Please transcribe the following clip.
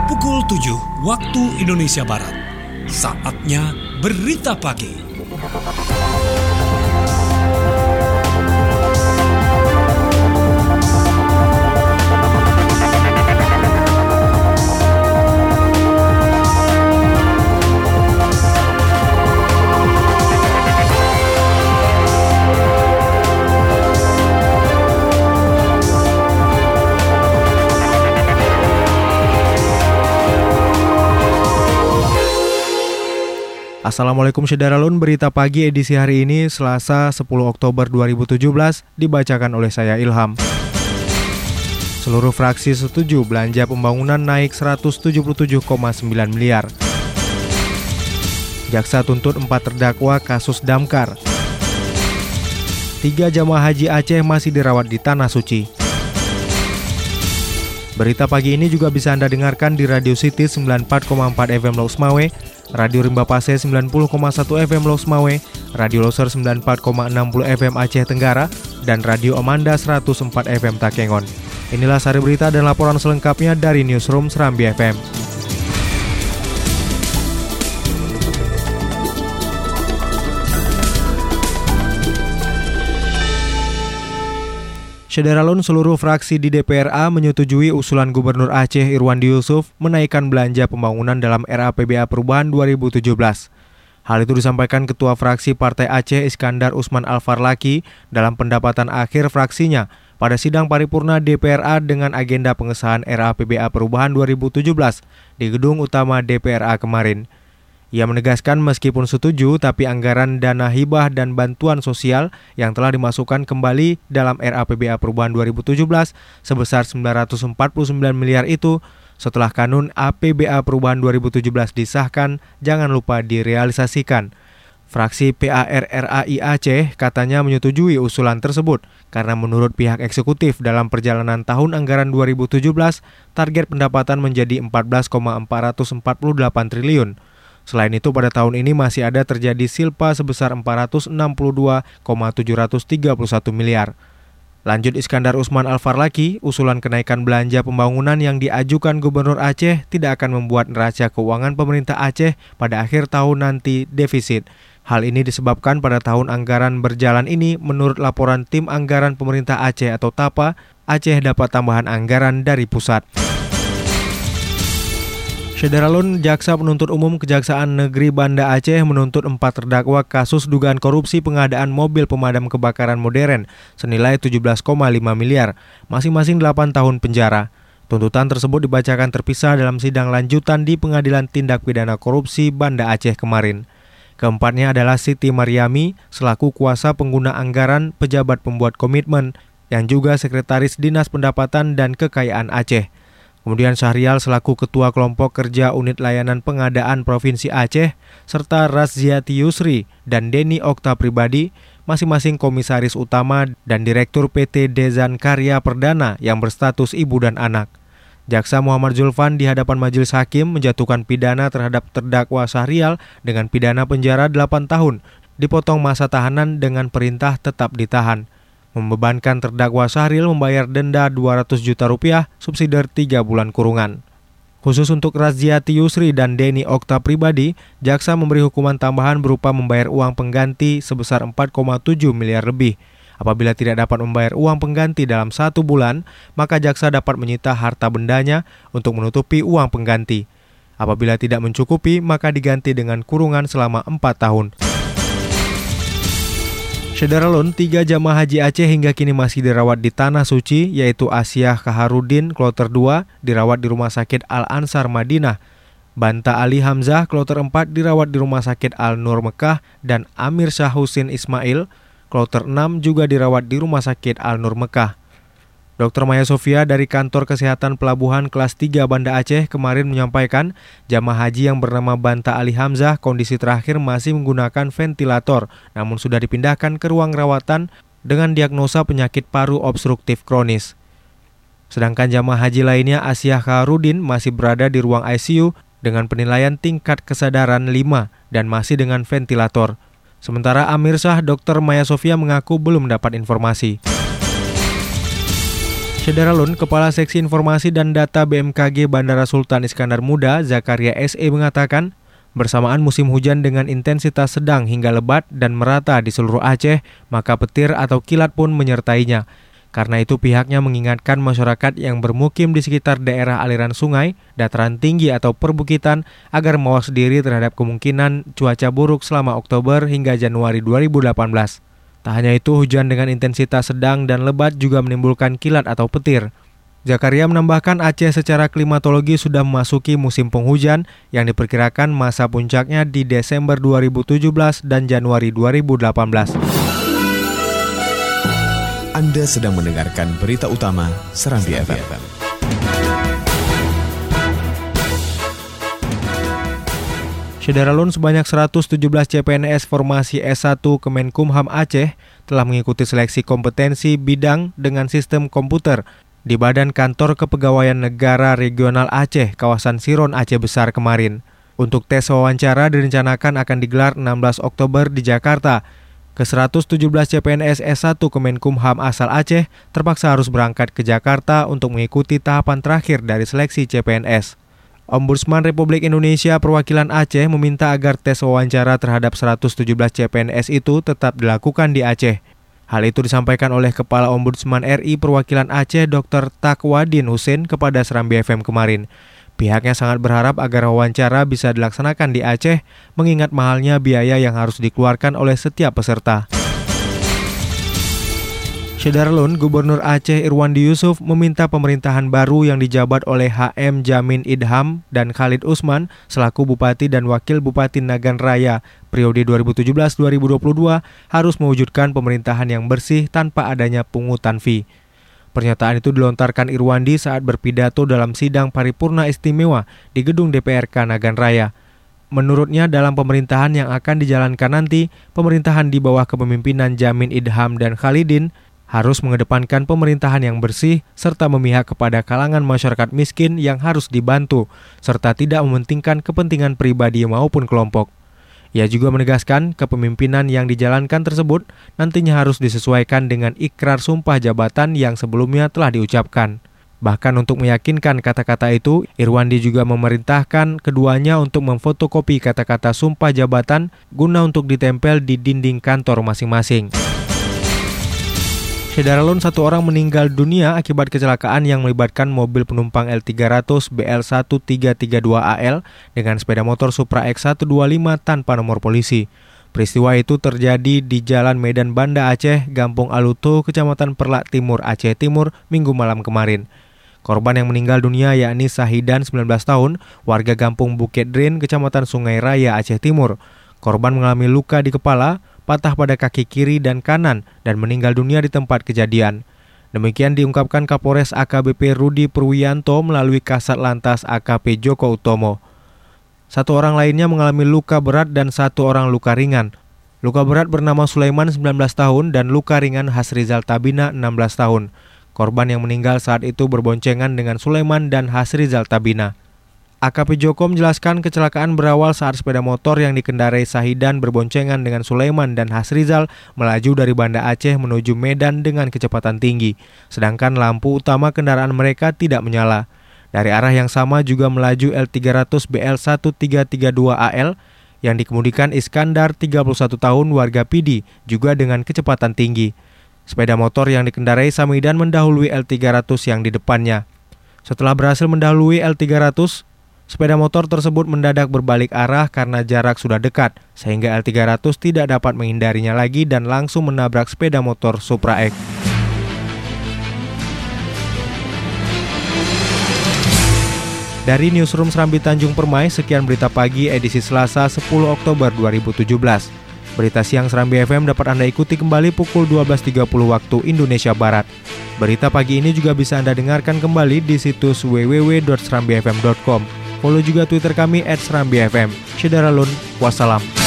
Pukul 7 waktu Indonesia Barat. Saatnya Berita Pagi. Assalamualaikum Syederalun, berita pagi edisi hari ini Selasa 10 Oktober 2017 dibacakan oleh saya Ilham. Seluruh fraksi setuju belanja pembangunan naik 177,9 miliar. Jaksa tuntut 4 terdakwa kasus Damkar. 3 jamaah haji Aceh masih dirawat di Tanah Suci. Berita pagi ini juga bisa Anda dengarkan di Radio City 94,4 FM Laus Mawe, Radio Rimba Pase 90,1 FM Laus Mawe, Radio Loser 94,60 FM Aceh Tenggara, dan Radio Amanda 104 FM Takengon. Inilah sari berita dan laporan selengkapnya dari Newsroom Serambi FM. Syederalun, seluruh fraksi di DPRA menyetujui usulan Gubernur Aceh Irwandi Yusuf menaikkan belanja pembangunan dalam RAPBA Perubahan 2017. Hal itu disampaikan Ketua Fraksi Partai Aceh Iskandar Usman Al-Farlaki dalam pendapatan akhir fraksinya pada sidang paripurna DPRA dengan agenda pengesahan RAPBA Perubahan 2017 di Gedung Utama DPRA kemarin. Ia menegaskan meskipun setuju, tapi anggaran dana hibah dan bantuan sosial yang telah dimasukkan kembali dalam RAPBA Perubahan 2017 sebesar 949 miliar itu setelah kanun APBA Perubahan 2017 disahkan, jangan lupa direalisasikan. Fraksi PARRAI Aceh katanya menyetujui usulan tersebut karena menurut pihak eksekutif dalam perjalanan tahun anggaran 2017 target pendapatan menjadi 14,448 triliun. Selain itu, pada tahun ini masih ada terjadi silpa sebesar 462,731 miliar. Lanjut Iskandar Usman Al-Farlaki, usulan kenaikan belanja pembangunan yang diajukan Gubernur Aceh tidak akan membuat neraca keuangan pemerintah Aceh pada akhir tahun nanti defisit. Hal ini disebabkan pada tahun anggaran berjalan ini, menurut laporan Tim Anggaran Pemerintah Aceh atau TAPA, Aceh dapat tambahan anggaran dari pusat. Syederalun, Jaksa Penuntut Umum Kejaksaan Negeri Banda Aceh menuntut 4 terdakwa kasus dugaan korupsi pengadaan mobil pemadam kebakaran modern senilai 17,5 miliar, masing-masing 8 tahun penjara. Tuntutan tersebut dibacakan terpisah dalam sidang lanjutan di Pengadilan Tindak Pidana Korupsi Banda Aceh kemarin. Keempatnya adalah Siti Maryami selaku kuasa pengguna anggaran pejabat pembuat komitmen yang juga Sekretaris Dinas Pendapatan dan Kekayaan Aceh. Kemudian Syahrial selaku Ketua Kelompok Kerja Unit Layanan Pengadaan Provinsi Aceh, serta Razziati Yusri dan Deni Okta Pribadi, masing-masing Komisaris Utama dan Direktur PT Dezan Karya Perdana yang berstatus ibu dan anak. Jaksa Muhammad Zulfan di hadapan majelis hakim menjatuhkan pidana terhadap terdakwa Syahrial dengan pidana penjara 8 tahun, dipotong masa tahanan dengan perintah tetap ditahan. Membebankan terdakwa Syahrial membayar denda 200 juta rupiah, subsidiar 3 bulan kurungan. Khusus untuk Razziati Yusri dan Deni Okta Pribadi, jaksa memberi hukuman tambahan berupa membayar uang pengganti sebesar 4,7 miliar lebih. Apabila tidak dapat membayar uang pengganti dalam 1 bulan, maka jaksa dapat menyita harta bendanya untuk menutupi uang pengganti. Apabila tidak mencukupi, maka diganti dengan kurungan selama 4 tahun. Syederalun, 3 jamaah haji Aceh hingga kini masih dirawat di Tanah Suci, yaitu Asiah Kaharudin, Kloter 2, dirawat di Rumah Sakit Al-Ansar Madinah. Banta Ali Hamzah, Kloter 4, dirawat di Rumah Sakit Al-Nur Mekah, dan Amir Syah Husin Ismail, Kloter 6, juga dirawat di Rumah Sakit Al-Nur Mekah. Dr. Maya Sofia dari Kantor Kesehatan Pelabuhan Kelas 3 Banda Aceh kemarin menyampaikan jamaah haji yang bernama Banta Ali Hamzah kondisi terakhir masih menggunakan ventilator, namun sudah dipindahkan ke ruang rawatan dengan diagnosa penyakit paru obstruktif kronis. Sedangkan jamaah haji lainnya Asiah Kaharudin masih berada di ruang ICU dengan penilaian tingkat kesadaran 5 dan masih dengan ventilator. Sementara Amir Syah, Dr. Maya Sofia mengaku belum dapat informasi. Syederalun, Kepala Seksi Informasi dan Data BMKG Bandara Sultan Iskandar Muda, Zakaria SE mengatakan, bersamaan musim hujan dengan intensitas sedang hingga lebat dan merata di seluruh Aceh, maka petir atau kilat pun menyertainya. Karena itu pihaknya mengingatkan masyarakat yang bermukim di sekitar daerah aliran sungai, dataran tinggi atau perbukitan agar mawas diri terhadap kemungkinan cuaca buruk selama Oktober hingga Januari 2018. Tak hanya itu, hujan dengan intensitas sedang dan lebat juga menimbulkan kilat atau petir. Zakaria menambahkan Aceh secara klimatologi sudah memasuki musim penghujan yang diperkirakan masa puncaknya di Desember 2017 dan Januari 2018. Anda sedang mendengarkan berita utama Serambi FM. Syederalun, sebanyak 117 CPNS formasi S1 Kemenkumham Aceh telah mengikuti seleksi kompetensi bidang dengan sistem komputer di Badan Kantor Kepegawaian Negara Regional Aceh, kawasan Siron Aceh Besar kemarin. Untuk tes wawancara direncanakan akan digelar 16 Oktober di Jakarta. Ke-117 CPNS S1 Kemenkumham asal Aceh terpaksa harus berangkat ke Jakarta untuk mengikuti tahapan terakhir dari seleksi CPNS. Ombudsman Republik Indonesia perwakilan Aceh meminta agar tes wawancara terhadap 117 CPNS itu tetap dilakukan di Aceh. Hal itu disampaikan oleh Kepala Ombudsman RI perwakilan Aceh Dr. Takwadin Husein kepada Serambi FM kemarin. Pihaknya sangat berharap agar wawancara bisa dilaksanakan di Aceh, mengingat mahalnya biaya yang harus dikeluarkan oleh setiap peserta. Syederalun, Gubernur Aceh Irwandi Yusuf meminta pemerintahan baru yang dijabat oleh HM Jamin Idham dan Khalid Usman selaku Bupati dan Wakil Bupati Nagan Raya periode 2017-2022 harus mewujudkan pemerintahan yang bersih tanpa adanya pungutan fee. Pernyataan itu dilontarkan Irwandi saat berpidato dalam sidang paripurna istimewa di gedung DPRK Nagan Raya. Menurutnya, dalam pemerintahan yang akan dijalankan nanti, pemerintahan di bawah kepemimpinan Jamin Idham dan Khalidin harus mengedepankan pemerintahan yang bersih serta memihak kepada kalangan masyarakat miskin yang harus dibantu, serta tidak mementingkan kepentingan pribadi maupun kelompok. Ia juga menegaskan kepemimpinan yang dijalankan tersebut nantinya harus disesuaikan dengan ikrar sumpah jabatan yang sebelumnya telah diucapkan. Bahkan untuk meyakinkan kata-kata itu, Irwandi juga memerintahkan keduanya untuk memfotokopi kata-kata sumpah jabatan guna untuk ditempel di dinding kantor masing-masing. Syederalun, 1 orang meninggal dunia akibat kecelakaan yang melibatkan mobil penumpang L300 BL1332AL dengan sepeda motor Supra X125 tanpa nomor polisi. Peristiwa itu terjadi di Jalan Medan Banda Aceh, Gampung Aluto, Kecamatan Perlak Timur, Aceh Timur, Minggu malam kemarin. Korban yang meninggal dunia yakni Sahidan, 19 tahun, warga Gampung Bukit Drin, Kecamatan Sungai Raya, Aceh Timur. Korban mengalami luka di kepala, patah pada kaki kiri dan kanan, dan meninggal dunia di tempat kejadian. Demikian diungkapkan Kapolres AKBP Rudi Purwiyanto melalui Kasat Lantas AKP Joko Utomo. 1 orang lainnya mengalami luka berat dan 1 orang luka ringan. Luka berat bernama Sulaiman, 19 tahun, dan luka ringan Hasrizal Tabina, 16 tahun. Korban yang meninggal saat itu berboncengan dengan Sulaiman dan Hasrizal Tabina. AKP Joko menjelaskan kecelakaan berawal saat sepeda motor yang dikendarai Sahidan berboncengan dengan Sulaiman dan Hasrizal melaju dari Banda Aceh menuju Medan dengan kecepatan tinggi, sedangkan lampu utama kendaraan mereka tidak menyala. Dari arah yang sama juga melaju L300 BL1332AL yang dikemudikan Iskandar, 31 tahun, warga Pidi, juga dengan kecepatan tinggi. Sepeda motor yang dikendarai Samidan mendahului L300 yang di depannya. Setelah berhasil mendahului L300, sepeda motor tersebut mendadak berbalik arah karena jarak sudah dekat, sehingga L300 tidak dapat menghindarinya lagi dan langsung menabrak sepeda motor Supra X. Dari Newsroom Serambi Tanjung Permai, sekian berita pagi edisi Selasa 10 Oktober 2017. Berita siang Serambi FM dapat Anda ikuti kembali pukul 12.30 waktu Indonesia Barat. Berita pagi ini juga bisa Anda dengarkan kembali di situs www.serambifm.com. Follow juga Twitter kami @serambifm. Syederalun, wassalam.